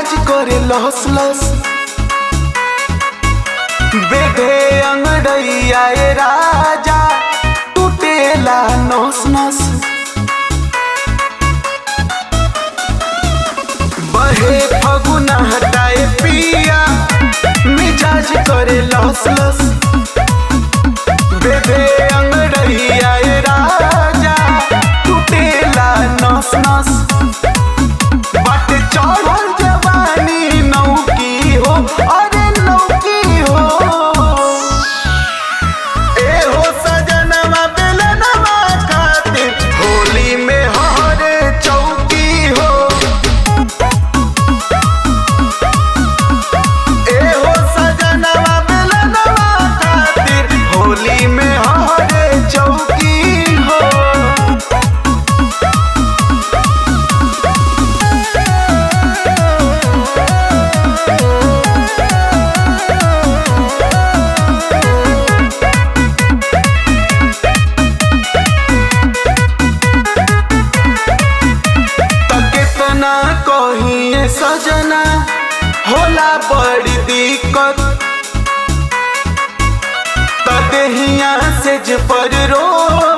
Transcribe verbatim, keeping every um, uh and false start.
मिजाज करे लहस लस बेधे अंगड़ैया ए राजा टूटेला नस नस बहे फगुना हटाए पिया मिजाज करे लहस लस बेधे अंगड़ैया ए राजा टूटेला नस नस बाटे चढ़ल जवानी नौकी हो अरे नौकी हो ए हो सजनवा बेलनवा खातिर होली में हरे चौकी हो ए हो सजनवा बेलनवा खातिर होली में हरे चौकी हो। कहिए सजना होला बड़ी दिक्कत तदेहिया से पर रो